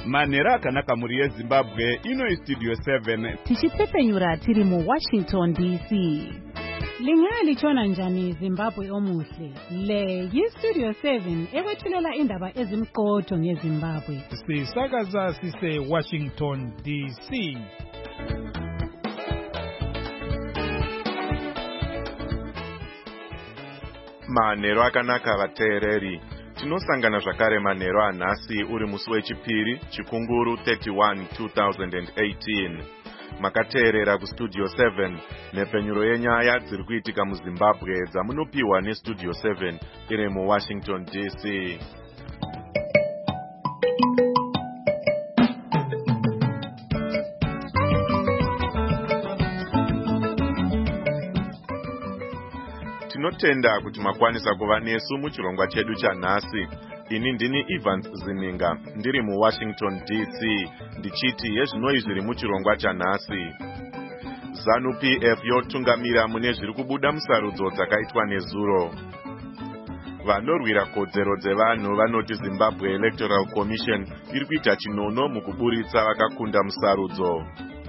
Manhero akanaka muri yeZimbabwe ino Studio 7 tichitsepenyura tiri mu Washington DC. Lingalitshona njani Zimbabwe omuhle? Le yiStudio 7 ekwethulela indaba ezimqotho ngeZimbabwe. Sisakaza sise Washington DC. Manhero akanaka vateereri. Tinosangana zvakare manhero anhasi uri musi wechipiri chikunguru 31 2018. Makateerera kuStudio 7 nepenyuro yenyaya dziri kuitika muZimbabwe dzamunopiwa neStudio 7 iri muWashington DC. Tinotenda kuti makwanisa kuva nesu muchirongwa chedu chanhasi. Ini ndini Evans Zininga ndiri muWashington DC ndichiti yezvinoi zviri muchirongwa chanhasi. ZANU-PF yotungamira mune zviri kubuda musarudzo dzakaitwa nezuro. Vanorwira kodzero dzevanhu vanoti Zimbabwe Electoral Commission iri kuita chinono mukuburitsa vakakunda musarudzo.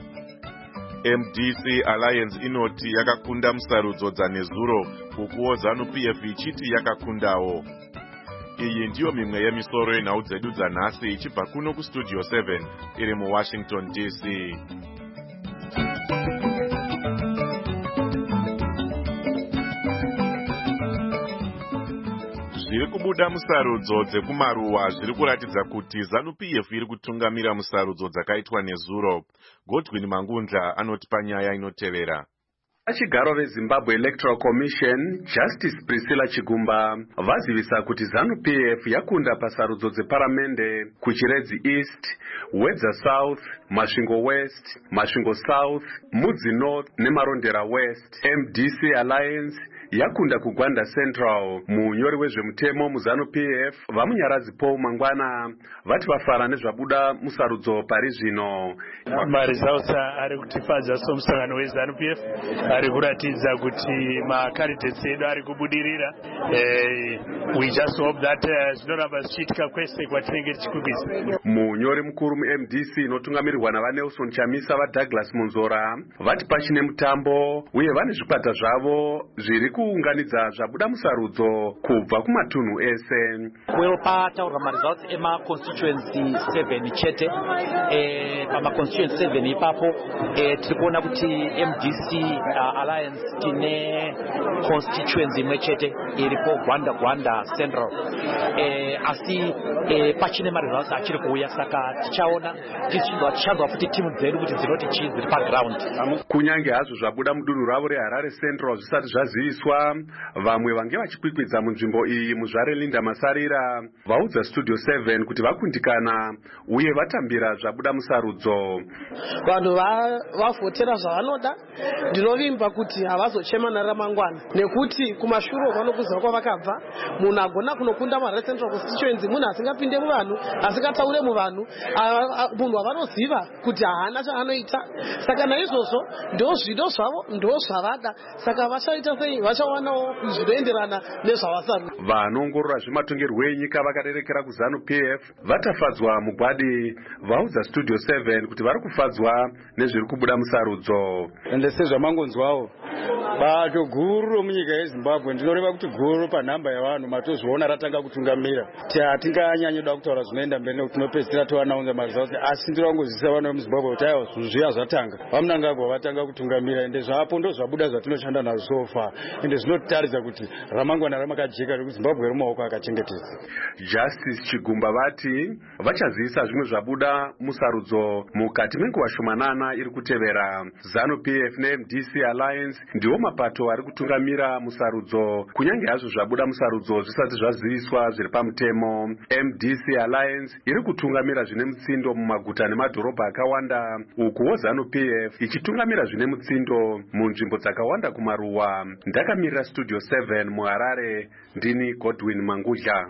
MDC Alliance inoti yakakunda musarudzo dzanezuro ukuwo ZANU-PF ichiti yakakundawo. Iyi ndiyo mimwe yemisoro yenhau dzedu dzanhasi ichibva kuno kuStudio 7 iri muWashington DC. Zviri kubuda musarudzo dzekumaruwa zviri kuratidza kuti ZANU-PF iri kutungamira musarudzo dzakaitwa nezuro. Godwin Mangundla anotipa nyaya inotevera. Vachigaro veZimbabwe Electoral Commission, Justice Priscilla Chigumba, vazivisa kuti ZANU-PF yakunda pasarudzo dzeparamende kuChiredzi East, Wedza South, Masvingo West, Masvingo South, Mudzi North neMarondera West. MDC Alliance yakunda kuGwanda Central. Munyori wezvemutemo muZANU-PF vamunyaradzi Paul Mangwana vati vafara nezvabuda musarudzo pari zvino. Maresults ari kutifadza somusangano weZANU-PF ari kuratidza kuti macandidates edu ari kubudirira. We just hope that zvinoramba zvichiitika kwese kwatinenge tichikubisa. Munyori mukuru muMDC inotungamirirwa naVanelson Chamisa vaDouglas Munzora vati pachine mutambo uye vane zvikwata zvavo zviri kuunganidza zvabuda musarudzo kubva kumatunhu ese. Pataurwa maresults ema-constituency 7 chete. Pama-constituency 7 ipapo tiri kuona kuti MDC Alliance tine constituency imwe chete iripo Gwanda Central. Asi pachine maresults achiri kuuya saka tichaona tichanzwa futi timu dzedu kuti dzinoti chii dziri paground. Kunyange hazvo zvabuda mudunhu ravo reHarare Central zvisati zvaziviswa, vamwe vange vachikwikwidza munzvimbo iyi muzvare Linda Masarira vaudza Studio 7 kuti vakundikana uye vatambira zvabuda musarudzo. Vanhu vavhotera zvavanoda. Ndinovimba kuti havazochema naramangwana nekuti kumashure vanokuzva kwavakabva. Munhu agona kunokunda muHarare Central constituency munhu asingapinde muvanhu, asingataure muvanhu, munhu avanoziva kuti haana chaanoita. Saka naizvozvo ndozvido zvavo ndozvavada. Saka vachaita sei? Vachawanawo zvinoenderana nezvavasarudzwa. Vanoongorora zvematongerwo enyika vakarerekera kuZANU-PF vatafadzwa mugwadi vaudza Studio 7 kuti vari kufadzwa nezviri kubuda musarudzo. Ende sezvamangonzwawo bato guru romunyika yeZimbabwe ndinoreva kuti guru panhamba yavanhu matozviona ratanga kutungamira. Hatinganyanyoda kutaura zvinoenda mberi nekuti tinopedzisira toanaunza maresults, asi ndirangozivisa vana vemuZimbabwe kuti aiwa zvinhu zviya zvatanga. Vamunangagwa vatanga kutungamira ende zvapo ndozvabuda zvatinoshanda nazvo sofa. Ende zvinotaridza kuti ramangwana ramakajeka rekuti Zimbabwe iri mumaoko akachengetedza. Justice Chigumba vati vachazivisa zvimwe zvabuda musarudzo mukati menguva shomanana iri kutevera. ZANU-PF neMDC Alliance ndiwo mapato ari kutungamira musarudzo kunyange hazvo zvabuda musarudzo zvisati zvaziviswa zviri pamutemo. MDC Alliance iri kutungamira zvine mutsindo mumaguta nemadhorobha akawanda, ukuwo ZANU-PF ichitungamira zvine mutsindo munzvimbo dzakawanda kumaruwa. Ndakamirira Studio 7 muHarare, ndini Godwin Mangudla.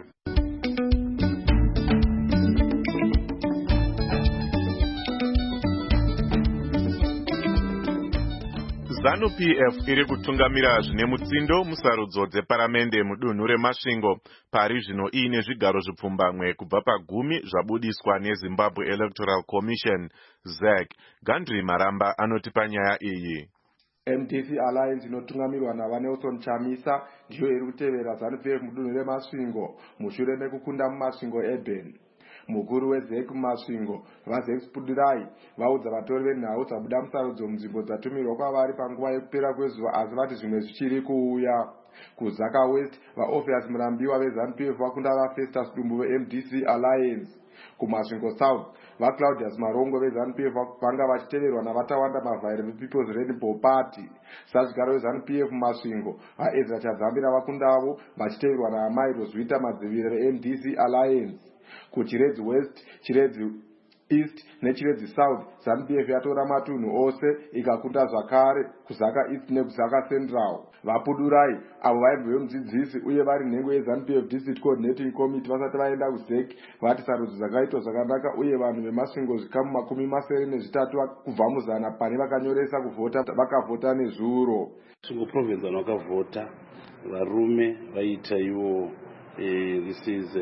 ZANU-PF iri kutungamira zvine mutsindo musarudzo dzeparamende mudunhu reMasvingo pari zvino iine zvigaro zvipfumbamwe kubva pa10 zvabudiswa neZimbabwe Electoral Commission ZEC. Gandri Maramba anoti panyaya iyi. MDC Alliance inotungamirwa naVanelson Chamisa ndiyo iri kutevera ZANU-PF mudunhu reMasvingo mushure mekukunda muMasvingo Urban. Mukuru weZEC muMasvingo vaZEC Spudirai vaudza vatori venhau dzabuda musarudzo munzvimbo dzatumirwa kwavari panguva yekupera kwezuva, asi vati zvimwe zvichiri kuuya. KuZaka West vaOpheus Murambiwa veZANU-PF vakunda vaFestus Dumbu veMDC Alliance. KuMasvingo South vaClaudius Marongo veZANU-PF vanga vachiteverwa navatawanda mavhairi vePeople's Rainbow Party. Sazvigaro veZANU-PF muMasvingo vaEzra Chazambira vakundavo vachiteverwa naAmai Roswita Madzivire veMDC Alliance. KuChiredzi West, Chiredzi East neChiredzi South ZANU-PF yatora matunhu ose ikakunda zvakare kuZaka East nekuZaka Central. Vapudurai avo vaibva vemudzidzisi uye vari nhengo yeZANU-PF District Coordinating Committee vasati vaenda kuZEC vati sarudzo dzakaitwa zvakanaka uye vanhu veMasvingo zvikamu 83 kubva muzana pane vakanyoresa kuvhota vakavhota nezuro. Masvingo province vanhu vakavhota varume vaita ivo this is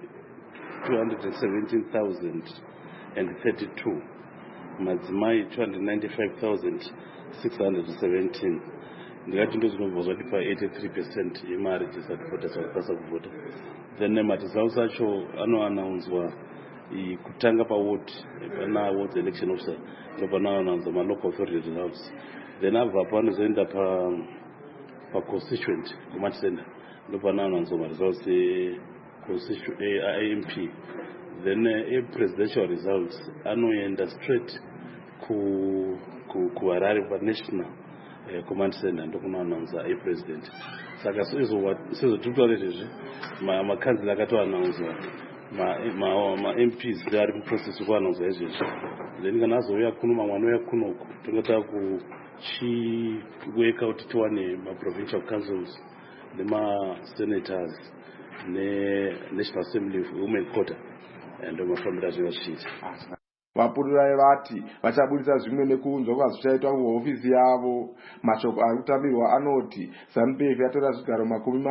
217,032, madzimai 295,617. Ndikati ndo zvinobva zvati pa 83% yemari dzisati dzakakwanisa kuvhota. Then maresults acho anoanaunzwa kutanga paward pana wards election officer ndopanoanaunzwa malocal authority results. Then abva panozoenda pa-constituent command center ndopanoanaunzwa maresults IMP. Then presidential results anoenda straight kuHarare pa-national command center ndokunoanaunza president. Saka sizotutaurezvezve makanzila akatoanaunzwa ma-MPs ari muprocess yekuanaunzwa izvezvi. Then kana azouya kuno mamwe anouya kunoku tongota kuchiweka kuti tiwane ma-provincial councils nema-senators ne-National Assembly Women Quota ndomafambira zvinhu zvichiita. Vapudurai vati vachabudisa zvimwe nekuunzwa kwazvichaitwa kuhofisi yavo. Mashoko ari kutambirwa anoti ZANU-PF yatora zvigaro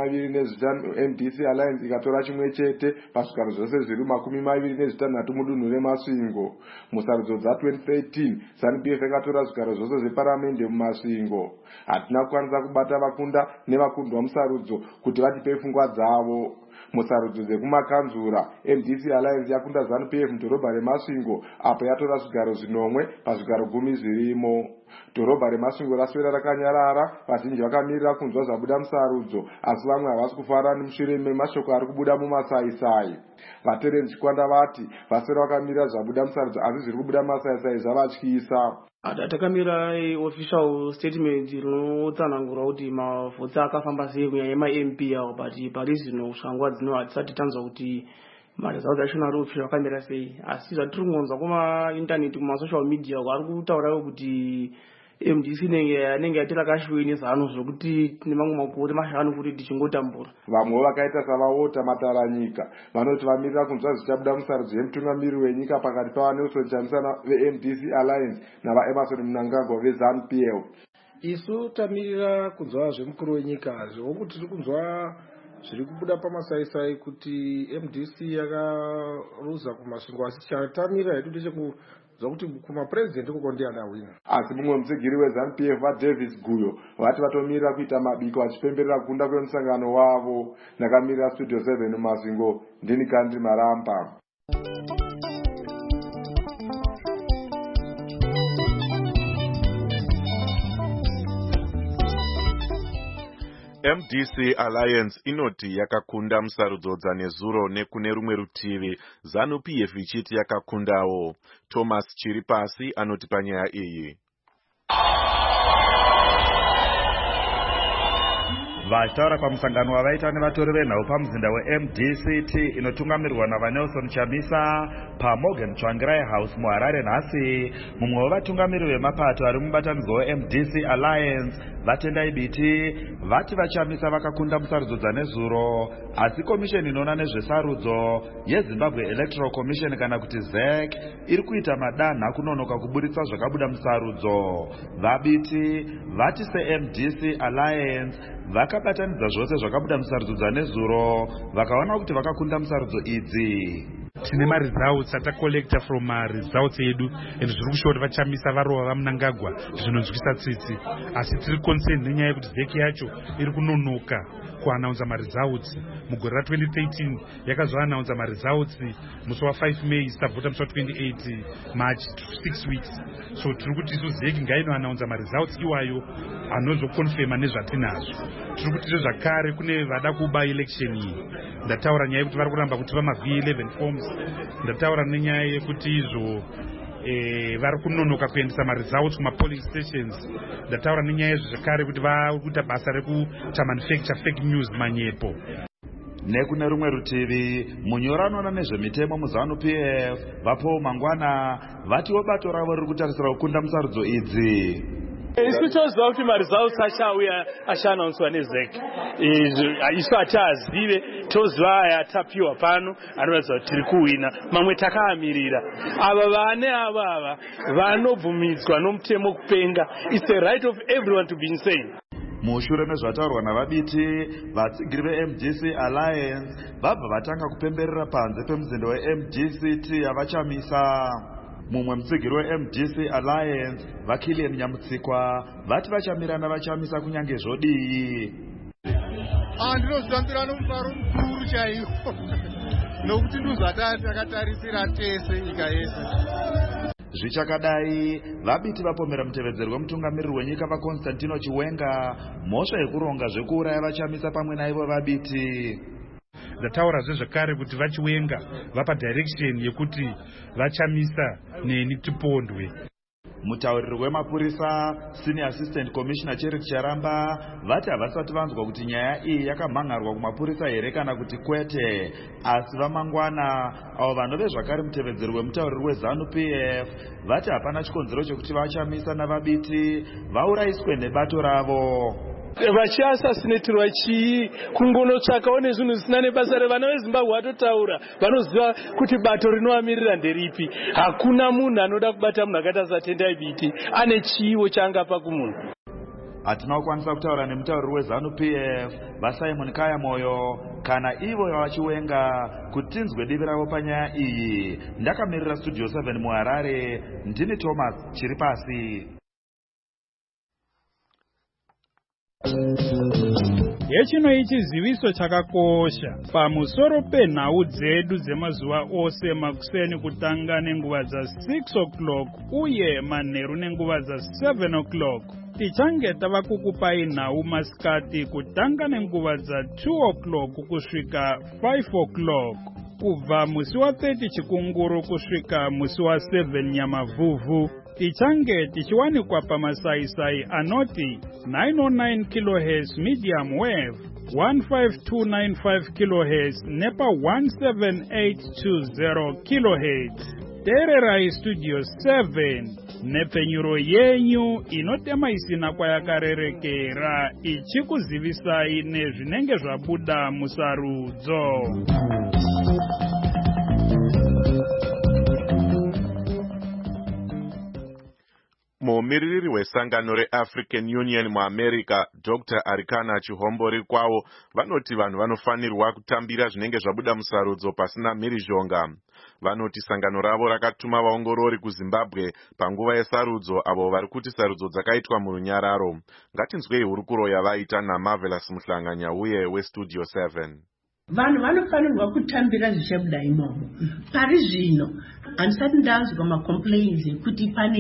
25 MDC Alliance ikatora chimwe chete pazvigaro zvose zviri 26 mudunhu reMasvingo. Musarudzo dza2013 ZANU-PF yakatora zvigaro zvose zveparamende muMasvingo. Hatina kukwanisa kubata vakunda nevakundwa musarudzo kuti vatipe pfungwa dzavo. Musarudzo dzekumakanzura MDC Alliance yakunda ZANU-PF mudhorobha reMasvingo apo yatora zvigaro 9 pazvigaro 10 zvirimo. Dhorobha reMasvingo raswera rakanyarara, vazhinji vakamirira kunzwa zvabuda musarudzo, asi vamwe havasi kufara nemushure memashoko ari kubuda mumasaisai. Vaterenzi Chikwanda vati vaswera vakamirira zvabuda musarudzo, asi zviri kubuda mumasaisai zvavatyisa. Takamira official statement rinotsanangura kuti mavhotsi akafamba sei kunyanya yema-MP avo, but pari zvino kusvika dzino hatisati tanzwa kuti maresults achona official akamira sei. Asi zvatiri kungonzwa kuma-internet kuma-social media vari kutaurawo kuti MDC inenge yatira kashiwe nezano zvokuti nemamwe makore 5 kuti tichingotambura. Vamwe vakaita savaota Mataranyika vanoti vamirira kunzwa zvichabuda musarudzo yemutungamiri wenyika pakati paVanelson Chamisa veMDC Alliance navaEmerson Mnangagwa veZANU-PF. Isu tamirira kunzwa zvemukuru wenyika zvokuti tiri kunzwa zviri kubuda pamasaisai kuti MDC yakaruza kuMasvingo, asi chatamirira hedu ndechekuzwa kuti kumapresident kuko ndiana wina. Asi mumwe mutsigiri weZANU-PF vaDavis Guyo vati vatomirira kuita mabiko vachipemberera kukunda kwemusangano wavo. Ndakamirira Studio 7 muMasvingo, ndini Gandri Maramba. MDC Alliance inoti yakakunda musarudzo dzanezuro nekune rumwe rutivi ZANU-PF ichiti yakakundawo. Thomas Chiripasi anoti panyaya iyi. Vachitaura pamusangano wavaita nevatori venhau pamuzinda weMDCT inotungamirirwa naVanelson Chamisa paMorgan Tsvangirai House muHarare nhasi, mumwe wevatungamiriri vemapato ari mubatanidzwa weMDC Alliance Vatendai Biti vati vaChamisa vakakunda musarudzo dzanezuro, asi komisheni inoona nezvesarudzo yeZimbabwe Electoral Commission kana kuti ZEC iri kuita madanha kunonoka kuburitsa zvakabuda musarudzo. VaBiti vati seMDC Alliance vakabatanidza zvose zvakabuda musarudzo dzanezuro vakaona kuti vakakunda musarudzo idzi. Tine results atacollecta from results edu and zviri kushowa kuti vaChamisa varova vaMnangagwa zvinonzwisa tsitsi, asi tiri concerned nenyaya yekuti ZEC yacho iri kunonoka kuannounce results. Mugore ra2013 yakazoannounce results musi wa5 May isavhota musi wa28 March, 6 weeks. So tiri kuti isu ZEC ngainoannounce results iwayo anozokonfirma nezvatinazvo. Tiri kuti zvakare kune vada kuba election iyi. Ndataura nyaya yekuti vari kuramba kuti vama-V11 forms. Ndataura nenyaya yekuti izvo vari kunonoka kuendesa results kuma-polling stations. Ndataura nenyaya zvakare kuti vari kuita basa rekuita manufacture fake news manyepo. Nekune rumwe rutivi, munyori anoona nezvemitemo muZANU-PF vaPaul Mangwana vatiwo bato ravo riri kutarisira kukunda musarudzo idzi. Isu toziva kuti maresults achauya achaanaunswa neZEC. Isu hatiazive, toziva aya atapiwa pano anoratidza kuti tiri kuwina, mamwe takaamirira. Ava vane ava vanobvumidzwa nomutemo kupenga. It's the right of everyone to be insane. Mushure mezvataurwa navaBiti, vatsigiri veMDC Alliance vabva vatanga kupemberera panze pemuzinda weMDCT yavaChamisa. Mumwe mutsigiri weMDC Alliance vaKillian Nyamutsikwa vati vachamirana vaChamisa kunyange zvodii. Ndinozvambira nomufaro mukuru chaiwo nokuti ndozvatati takatarisira tese nyika yese. Zvichakadai, vaBiti vapomera mutevedzeri wemutungamiriri wenyika vaConstantino Chiwenga mhosva yekuronga zvekuuraya vaChamisa pamwe naivo vaBiti. Ndataura zvakare kuti vaChiwenga vapa direction yekuti vaChamisa neni tipondwe. Mutauriri wemapurisa Senior Assistant Commissioner Cherith Charamba vati havasati vanzwa kuti nyaya iyi yakamhangarwa kumapurisa here kana kuti kwete, asi vaMangwana avo vanove zvakare mutevedzeri wemutauriri weZANU-PF vati hapana chikonzero chokuti vaChamisa navaBiti vaurayiswe nebato ravo. Vachiasasinatirwa chii kungonotsvakawo nezvinhu zvisina nebasa revana veZimbabwe vatotaura vanoziva kuti bato rinoamirira nderipi. Hakuna munhu anoda kubata munhu akaita saTendai Biti ane chiiwo chaangapa kumunhu. Hatina kukwanisa kutaura nemutauriri weZANU-PF vaSimon Kaya Moyo kana ivo vaChiwenga kuti tinzwe divi ravo panyaya iyi. Ndakamirira Studio 7 muHarare, ndini Thomas Chiripasi. Yechino ichiziviso chakakosha pamusoro penhau dzedu dzemazuva ose makuseni kutanga nenguva za6 o'clock uye manheru nenguva za7 o'clock. Tichange tava kukupai nhau masikati kutanga nenguva za2 o'clock kusvika 5 o'clock. Kubva musi wa30 Chikunguru kusvika musi wa7 Nyamavhuvhu. Tichange tichiwanikwa pamasaisai anoti 909 kHz medium wave, 15295 kHz nepa 17820 kHz. Teererai Studio 7 nepenyuro yenyu inotema isina kwayakarerekera ichikuzivisai nezvinenge zvabuda musarudzo. Mumiririri wesangano reAfrican Union muAmerica Dr. Arikana Chihombori kwavo vanoti vanhu vanofanirwa kutambira zvinenge zvabuda musarudzo pasina mhirizhonga. Vanoti sangano ravo rakatuma vaongorori kuZimbabwe panguva yesarudzo avo vari kuti sarudzo dzakaitwa murunyararo. Ngatinzwei hurukuro yavaita naMarvelous Muhlanganya uye weStudio 7. Vanhu vanofanirwa kutambira zvichabuda imomo. Pari zvino handisati ndanzwa macomplaints ekuti pane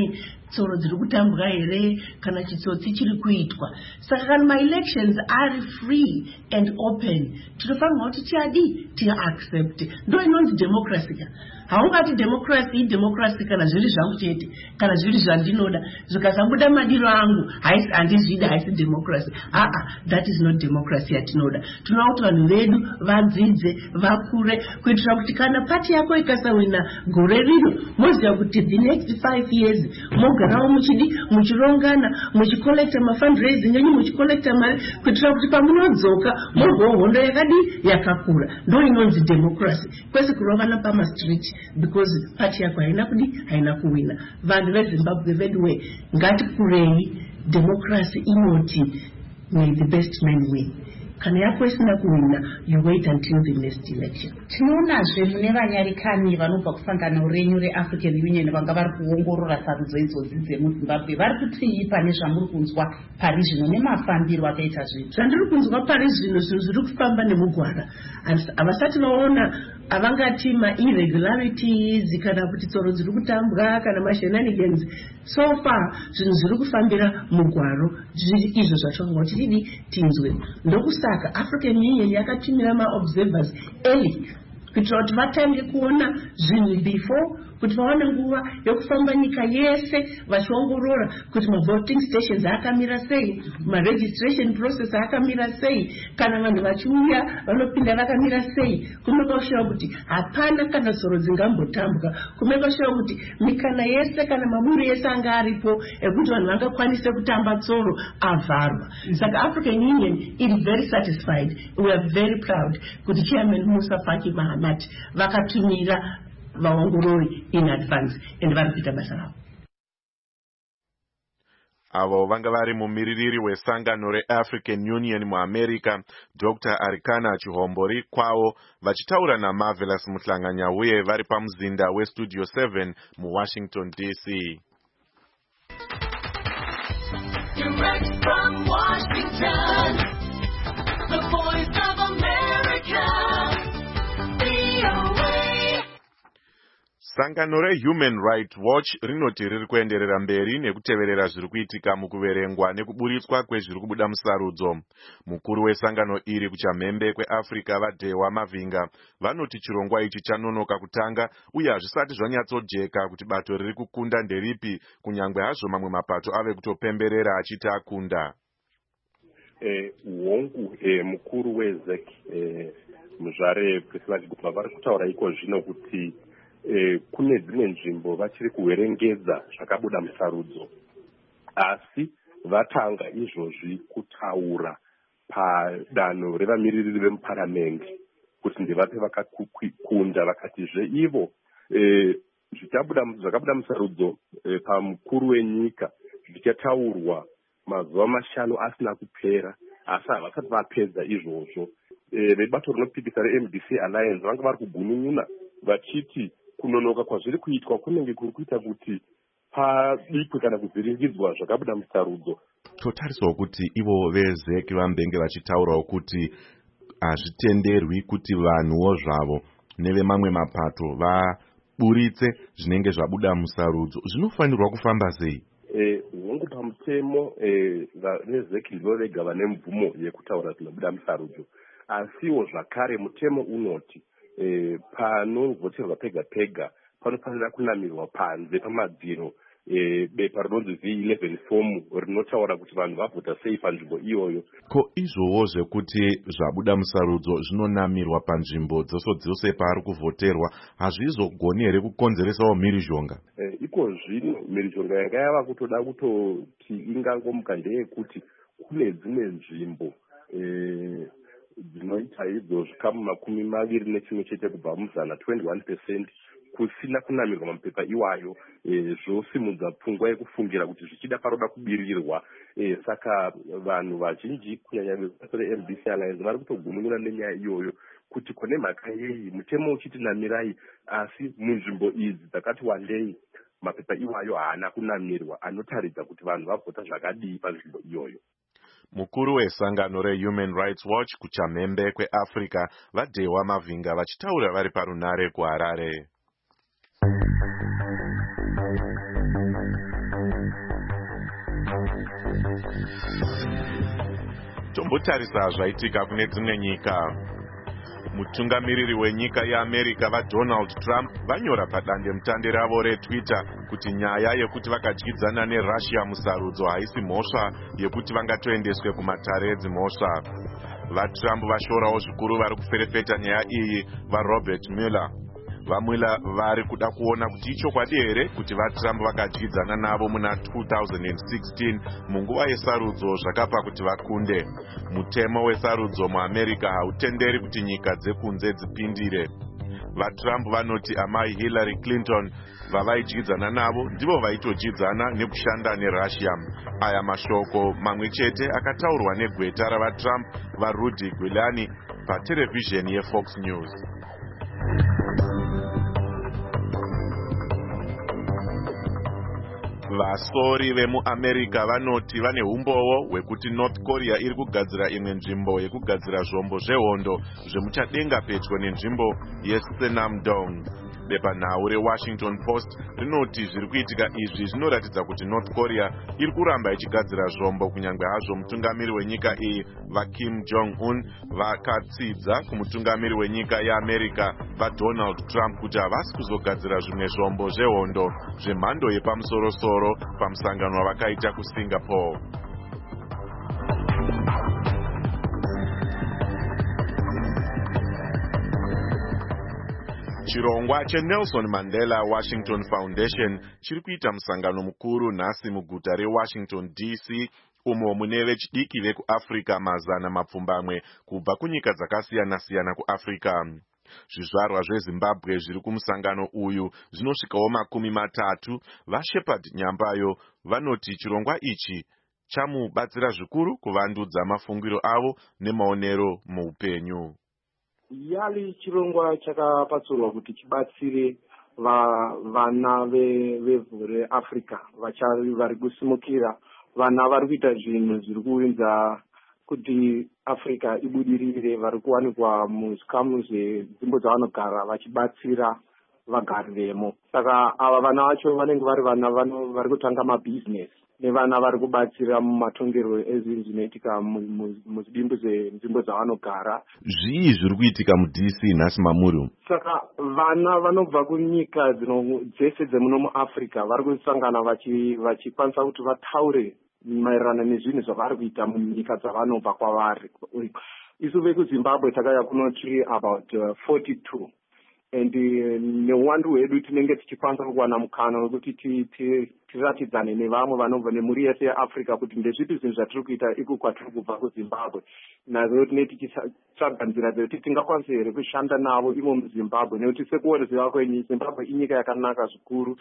tsoro dziri kutambwa here kana chitsotsi chiri kuitwa. Saka kana ma-elections ari free and open, tinofanirwa kuti tia-accept. Ndo inonzi democracy ka. Haungati democracy kana zviri zvangu chete, kana zviri zvandinoda. Zvikasabuda madiro angu, handizvida, haisi democracy. That is not democracy yatinoda. Tinoda kuti vanhu vedu vadzidze, vakure, kuitira kuti kana pati yako ikasawina gore rino, moziva kuti the next 5 years mogarawo muchirongana, muchikolekta mafundraising enyu, muchikolekta mari, kuitira kuti pamunodzoka morwawo hondo yakakura. Ndo inonzi democracy. Kwese kurovana pamastreet because pati yako haina kuwina. Vanhu veZimbabwe veduwe, ngatikurei. Democracy inoti may the best man win. Kana yako isina kuwina, you wait until the next election. Tinoonazve mune vanyarikani vanobva kusangano renyu reAfrican Union vanga vari kuongorora sarudzo idzodzi dzemuZimbabwe. Vari kutii pane zvamuri kunzwa pari zvino nemafambiro akaita zvinhu? Zvandiri kunzwa pari zvino, zvinhu zviri kufamba nemugwara. Havasati vaona avangati ma-irregularities kana kuti tsoro dziri kutambwa kana ma-shenanigans. So far zvinhu zviri kufambira mugwaro, zviri izvo zvatonga kuti tinzwe. Ndokusaka African Union yakatumira ma-observers early kuitira kuti vatange kuona zvinhu before, kuti vaone nguva yokufamba nyika yese vachiongorora kuti ma-voting stations akamira sei, ma-registration process akamira sei, kana vanhu vachiuya vanopinda vakamira sei, kumekoshuwa kuti hapana kana tsoro dzingambotambwa, kumekoshuwa kuti mikana yese kana maburi yese anga aripo ekuti vanhu vangakwanise kutamba tsoro avharwa. Saka African Union is very satisfied. We are very proud kuti Chairman Musa Faki Mahamat vakatumira vaongorori in advance and vari kuita basa ravo. Avo vanga vari mumiririri wesangano reAfrican Union muAmerica, Dr. Arikana Chihombori kwavo, vachitaura naMarvelous Muhlanganya uye vari pamuzinda weStudio 7 muWashington DC. Direct from Washington, the voice of America, VOA. Sangano reHuman Rights Watch rinoti riri kuenderera mberi nekuteverera zviri kuitika mukuverengwa nekuburitswa kwezviri kubuda musarudzo. Mukuru wesangano iri kuchamhembe kweAfrica vaDhewa Mavinga vanoti chirongwa ichi chanonoka kutanga uye hazvisati zvanyatsojeka kuti bato riri kukunda nderipi, kunyangwe hazvo mamwe mapato ave kutopemberera achiti akunda. Wongu mukuru weZEC muzvare Priscilla Chigumba vari kutaura iko zvino kuti kune dzimwe nzvimbo vachiri kuverengedza zvakabuda musarudzo, asi vatanga izvozvi kutaura padanho revamiririri vemuparamende kuti ndevape vakakunda, vakatizve ivo zvakabuda musarudzo pamukuru wenyika zvichataurwa mazuva 5 asina kupera, asi havasati vapedza izvozvo. Vebato rinopikisa reMDC Alliance vanga vari kugunun'una vachiti kunonoka kwazviri kuitwa kunenge kuri kuita kuti padikwe kana kuvhiringidzwa zvakabuda musarudzo. Totariswa kuti ivo veZEC vambenge vachitaurawo kuti hazvitenderwi kuti vanhuwo zvavo nevemamwe mapato vaburitse zvinenge zvabuda musarudzo. Zvinofanirwa kufamba sei? Hongu pamutemo veZEC ndivo vega vane mvumo yekutaura zvinobuda musarudzo, asiwo zvakare mutemo unoti panovhoterwa pega pega panofanira kunamirwa panze pamadziro bepa rinonzi V11 fomu rinotaura kuti vanhu vavhota sei panzvimbo iyoyo. Ko izvowo zvekuti zvabuda musarudzo zvinonamirwa panzvimbo dzose paari kuvhoterwa hazvizogoni here kukonzeresawo mhirizhonga? Iko zvino mhirizhonga yanga yava kutoda kutoti ingangomuka ndeyekuti kune dzimwe nzvimbo dzinoita idzo zvikamu 21 chete kubva muzana 21% kusina kunamirwa mapepa iwayo, zvosimudza pfungwa yekufungira kuti zvichida paroda kubirirwa. Saka vanhu vazhinji kunyanya vebato reMDC Alliance vari kutogunun'una nenyaya iyoyo kuti kune mhaka yei mutemo uchiti namirai, asi munzvimbo idzi dzakati wandei mapepa iwayo haana kunamirwa anotaridza kuti vanhu vavhota zvakadii panzvimbo iyoyo. Mukuru wesangano reHuman Rights Watch kuchamhembe kweAfrica vaDhewa Mavinga vachitaura vari parunare kuHarare. Tombotarisa zvaitika kune dzimwe nyika. Mutungamiriri wenyika yeAmerica vaDonald Trump vanyora padandemutande ravo reTwitter kuti nyaya yekuti vakadyidzana neRussia musarudzo haisi mhosva yekuti vangatoendeswe kumatare edzimhosva. VaTrump vashorawo zvikuru vari kuferefeta nyaya iyi vaRobert Mueller. VaMueller vari kuda kuona kuti ichokwadi here kuti vaTrump vakadyidzana navo muna 2016 munguva yesarudzo zvakapa kuti vakunde. Mutemo wesarudzo muAmerica hautenderi kuti nyika dzekunze dzipindire. VaTrump vanoti amai Hillary Clinton vavaidyidzana navo ndivo vaitodyidzana nekushanda neRussia. Aya mashoko mamwe chete akataurwa negweta ravaTrump vaRudy Giuliani paterevhizheni yeFox News. Vasori vemuAmerica vanoti vane umbowo hwekuti North Korea iri kugadzira imwe nzvimbo yekugadzira zvombo zvehondo zvemuchadenga pedyo nenzvimbo yeSenamdong. Bepanhau reWashington Post rinoti zviri kuitika izvi zvinoratidza kuti North Korea iri kuramba ichigadzira zvombo kunyange hazvo mutungamiri wenyika iyi vaKim Jong-un vakatsidza kumutungamiri wenyika yeAmerica vaDonald Trump kuti havasi kuzogadzira zvimwe zvombo zvehondo zvemhando yepamusoro-soro pamusangano wavakaita kuSingapore. Chirongwa cheNelson Mandela Washington Foundation chiri kuita musangano mukuru nhasi muguta reWashington DC umo mune vechidiki vekuAfrica mazana mapfumbamwe kubva kunyika dzakasiyana-siyana kuAfrica. Zvizvarwa zveZimbabwe zviri kumusangano uyu zvinosvikawo 30. vaShepherd Nyambayo vanoti chirongwa ichi chamubatsira zvikuru kuvandudza mafungiro avo nemaonero muupenyu. Yali chirongwa chakapatsurwa kuti chibatsire vana vevhu reAfrica vachari vari kusimukira, vana vari kuita zvinhu zviri kuunza kuti Africa ibudirire, vari kuwanikwa muzvikamu zvezvimbo dzavanogara vachibatsira vagari vemo. Saka ava vana vacho vanenge vari vana vari kutanga mabhizinesi nevana vari kubatsira mumatongero ezvinhu zvinoitika muzvidimbu zenzvimbo dzavanogara. Zvii zviri kuitika muDC nhasi mamuri? Saka vana vanobva kunyika dzese dzemuno muAfrica vari kusangana vachikwanisa kuti vataure maererano nezvinhu zvavari kuita munyika dzavanobva kwavari. Isu vekuZimbabwe takauya kuno tiri about 42 and neuwandu hwedu tinenge tichikwanisa kuwana mukana wekuti tiratidzane nevamwe vanobva nemhuri yese yeAfrica kuti ndezvipi zvinhu zvatiri kuita iku kwatiri kubva kuZimbabwe. Nazvo tinenge tichitsvaga nzira dzekuti tingakwanisa here kushanda navo imo muZimbabwe, nekuti sekuoneziva kwenyu Zimbabwe inyika yakanaka zvikuru.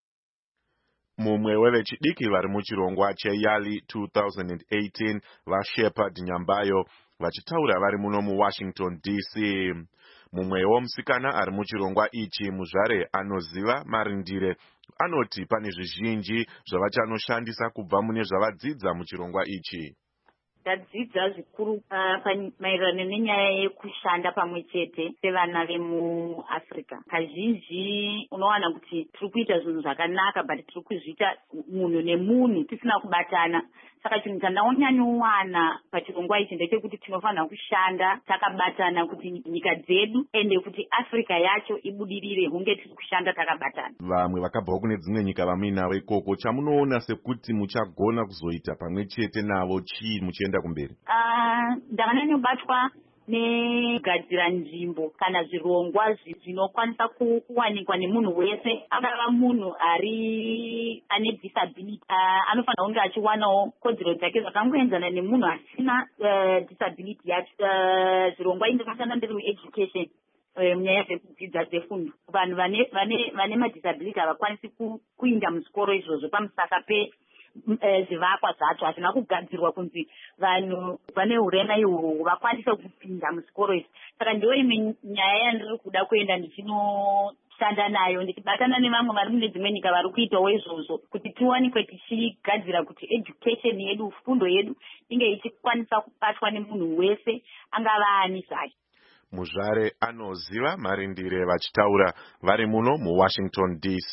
Mumwe wevechidiki vari muchirongwa cheYali 2018 vaShepherd Nyambayo vachitaura vari muno muWashington DC. Mumwewo musikana ari muchirongwa ichi muzvare anoziva Marindire anoti pane zvizhinji zvavachanoshandisa kubva mune zvavadzidza muchirongwa ichi. Tadzidza zvikuru maererano nenyaya yekushanda pamwe chete sevana vemuAfrica. Kazhinji unowana kuti tiri kuita zvinhu zvakanaka but tiri kuzviita munhu nemunhu tisina kubatana. Saka chinhu chandanyanyowanda pachirongwa ichi ndechekuti tinofanira kushanda takabatana kuti nyika dzedu ende kuti Africa yacho ibudirire hunge tiri kushanda takabatana. Vamwe vakabvawo kune dzimwe nyika vamuinavo ikoko, chamunoona sekuti muchagona kuzoita pamwe chete navo chii muchienda kumberi? Ndakanyanyobatwa negadzira nzvimbo kana zvirongwa zvinokwanisa kuwanikwa nemunhu wese, angava munhu ane disability anofanira kunge achiwanawo kodzero dzake zvakangoenzana nemunhu asina disability yacho. Zvirongwa izvi zvinoshanda ndiri mueducation munyaya dzekudzidza dzefundo. Vanhu vane madisability havakwanisi kuinda muzvikoro izvozvo pamusaka zvivakwa zvacho hazvina kugadzirwa kunzi vanhu vane urema ihwohwo vakwanise kupinda muzvikoro izvi. Saka ndiyo imwe nyaya yandiri kuda kuenda ndichinoshanda nayo, ndichibatana nevamwe vari mune dzimwe nyika vari kuitawo izvozvo kuti tiwanikwe tichigadzira kuti education yedu, fundo yedu inge ichikwanisa kubatwa nemunhu wese angava ani zvake. Muzvare anoziva Marindire vachitaura vari muno muWashington DC.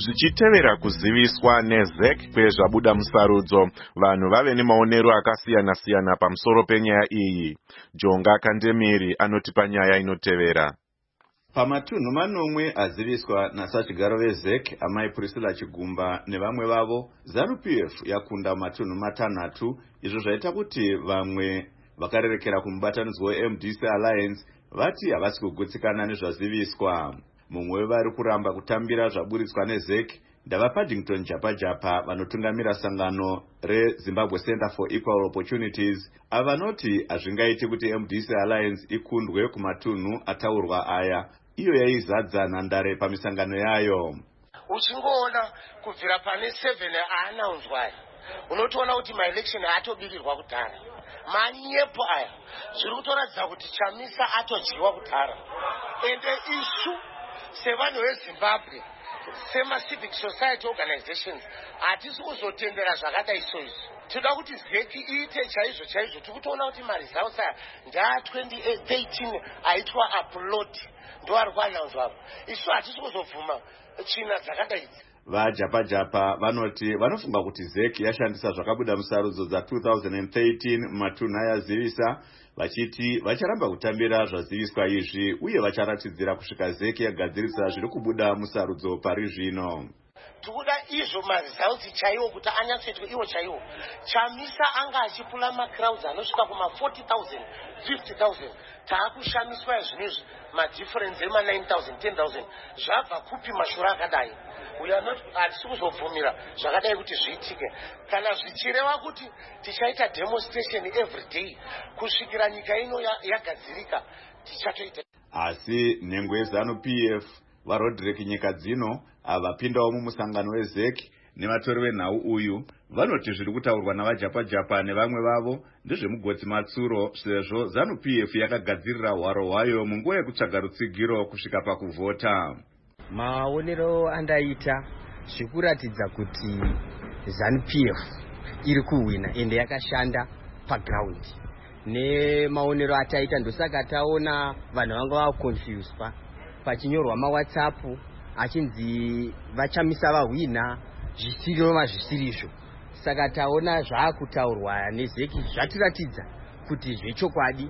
zvichitevera kuziviswa nezec kwezvabuda musarudzo, vanhu vave nemaonero akasiyana-siyana pamusoro penyaya iyi. Jonga Kandemiri anotipa nyaya inotevera. Pamatunhu manomwe aziviswa nasachigaro vezec amai Priscilla Chigumba nevamwe vavo, ZANU-PF yakunda matunhu matanhatu, izvo zvaita kuti vamwe vakarerekera kumubatanidzwa weMDC Alliance vati havasi kugutsikana nezvaziviswa. Mumwe wevari kuramba kutambira zvaburitswa nezec ndavaPaddington Japajapa vanotungamira sangano reZimbabwe Center for Equal Opportunities, ava vanoti hazvingaiti kuti MDC Alliance ikundwe kumatunhu ataurwa aya, iyo yaizadza nhandare pamisangano yayo. Uchingoona kubvira pane 7 aanaunzwa unotoona kuti maelection atobirirwa kudhara. Manyepo aya zviri kutoratidza kuti Chamisa atodyiwa kudhara. Ende isu sevanhu veZimbabwe, sema-civic society organizations, hatisi kuzotendera zvakadai izvozvo. Toda kuti ZEC iite chaizvo chaizvo. Tikutoona kuti maresults aya ndaa 2013 aitwa upload ndo ari kuanaunzwa apo. Isu hatisi kuzobvuma china dzakadai idzi. VaJapajapa vanoti vanofunga kuti ZEC yashandisa zvakabuda musarudzo dza 2013 mumatunhu ayazivisa, vachiti vacharamba kutambira zvaziviswa izvi uye vacharatidzira kusvika ZEC yagadzirisa zviri kubuda musarudzo pari zvino. Tikuda izvo maresults chaiwo kuti anyatsoitwa iwo chaiwo. Chamisa anga achipula macrowds anosvika kuma 40,000, 50,000. Taakushamiswa zvinezvi madifference ema 9,000, 10,000 zvabva kupi mashura akadai. Hatisi kuzobvumira zvakadai kuti zviitike. Kana zvichireva kuti tichaita demonstration every day kusvikira nyika ino yagadzirika, tichatoita. Asi nhengo yeZANU-PF vaRodrick Nyikadzino avapindawo mumusangano weZEC nevatori venhau uyu vanoti zviri kutaurwa navaJapajapa nevamwe vavo ndezvemugotsi matsuro, sezvo ZANU-PF yakagadzirira hwaro hwayo munguva yekutsvaga rutsigiro kusvika pakuvhota. Maonero andaita zvikuratidza kuti ZANU-PF iri kuhwina ende yakashanda paground. Nemaonero ataita ndosaka taona vanhu vanga vaconfused pachinyorwa maWhatsApp achinzi vachamisa vahwina zvisirizvo. Saka taona zvaakutaurwa nezEC zvatiratidza kuti zvechokwadi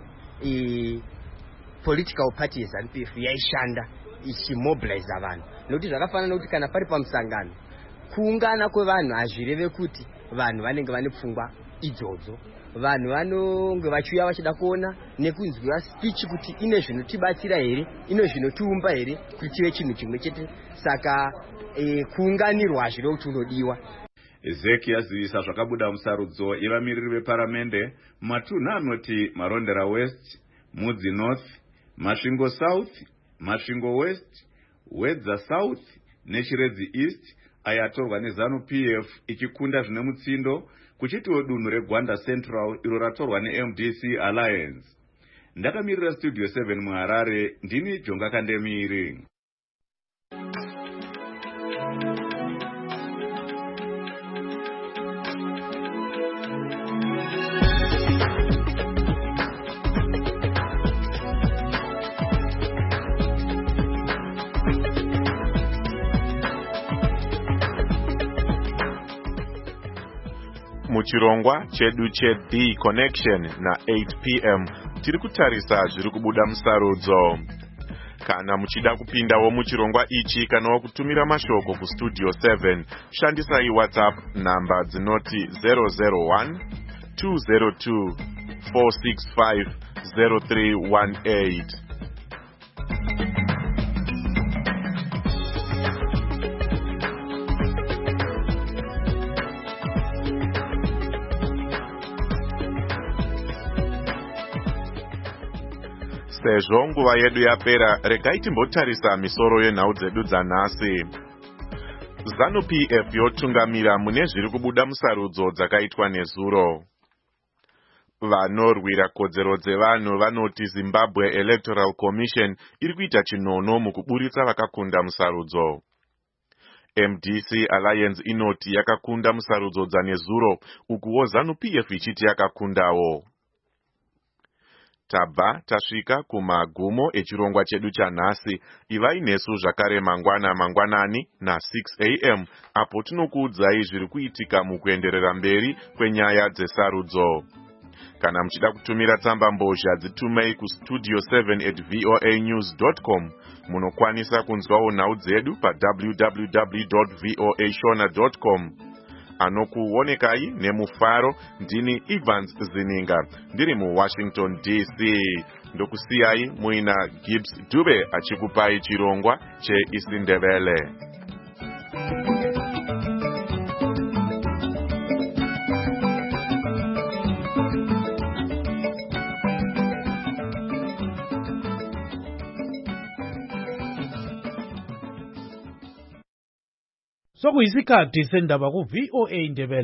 political party yeZANU-PF yaishanda ichimobilize vanhu. Nokuti zvakafanana nokuti kana pari pamusangano kuungana kwevanhu hazvireve kuti vanhu vanenge vane pfungwa idzodzo. Vanhu vanonge vachiuya vachida kuona nekunzwiwa speech kuti ine zvinotibatsira here, ine zvinotiumba here kuti tive chinhu chimwe chete. Saka kuunganirwa hazvire kuti unodiwa. ZEC yazivisa zvakabuda musarudzo yevamiriri veparamende mumatunhu anoti Marondera West, Mudzi North, Masvingo South, Masvingo West, Wedza South neChiredzi East, ayatorwa neZANU-PF ichikunda zvine mutsindo, kuchitiwo dunhu reGwanda Central iro ratorwa neMDC Alliance. Ndakamirira Studio 7 muHarare, ndini Jonga Kandemiri. Muchirongwa chedu cheThe Connection na 8 p.m. tiri kutarisa zviri kubuda musarudzo. Kana muchida kupindawo muchirongwa ichi kana kutumira mashoko kustudio 7, shandisai WhatsApp namba dzinoti 001 202 465 0318. Sezvo nguva yedu yapera, regai timbotarisa misoro yenhau dzedu dzanhasi. ZANU-PF yotungamira mune zviri kubuda musarudzo dzakaitwa nezuro. Vanorwira kodzero dzevanhu vanoti Zimbabwe Electoral Commission iri kuita chinono mukuburitsa vakakunda musarudzo. MDC Alliance inoti yakakunda musarudzo dzanezuro, ukuwo ZANU-PF ichiti yakakundawo. tabva tasvika kumagumo echirongwa chedu chanhasi. Ivai nesu zvakare mangwanani na 6 am apo tinokuudzai zviri kuitika mukuenderera mberi kwenyaya dzesarudzo. Kana muchida kutumira tsamba mbozha dzitumei kustudio 7@voanews.com. Munokwanisa kunzwawo nhau dzedu pa www.voashona.com. Anokuonekai nemufaro ndini Evans Zininga ndiri muWashington DC. Ndokusiyai muina Gibbs Dube achikupai chirongwa cheIsindebele. Sokuyisikhathi sendaba ku VOA Indebele.